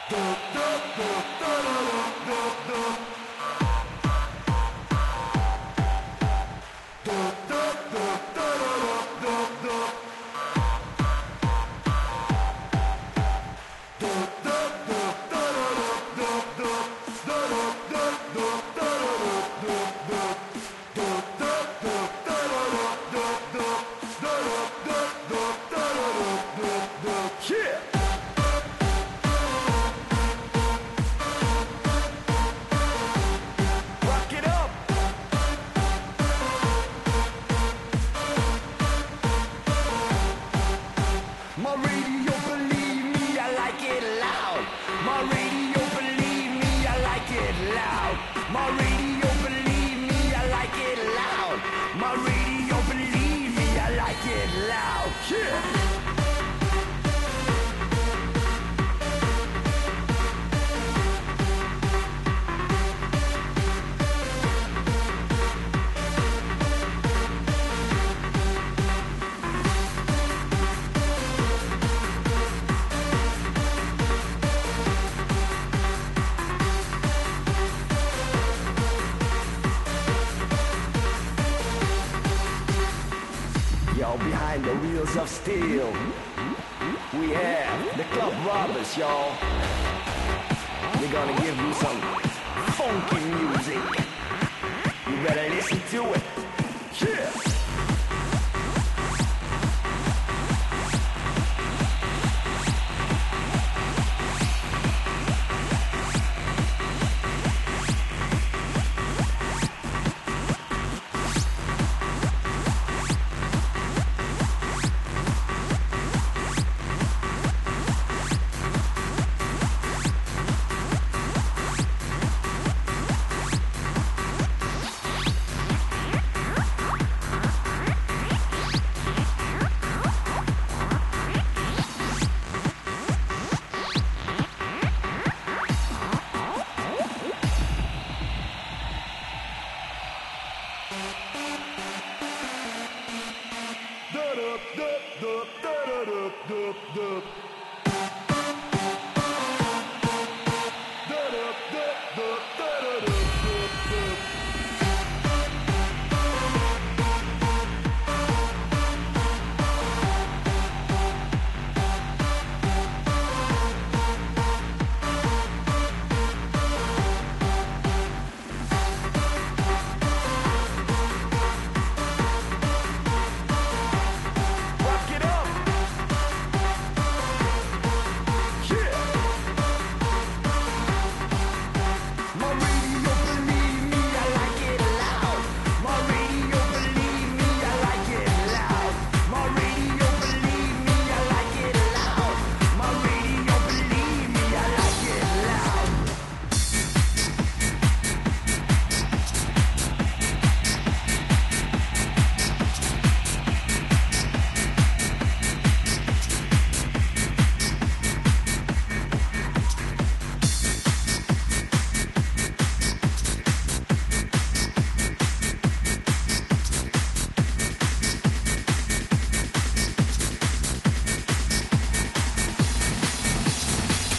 My radio, believe me, I like it loud. My radio, believe me, I like it loud. My radio, believe me, I like it loud. My radio, believe me, I like it loud. Yeah. Y'all, behind the wheels of steel, we have the Club Robbers, y'all. We're gonna give you some funky music. You better listen to it.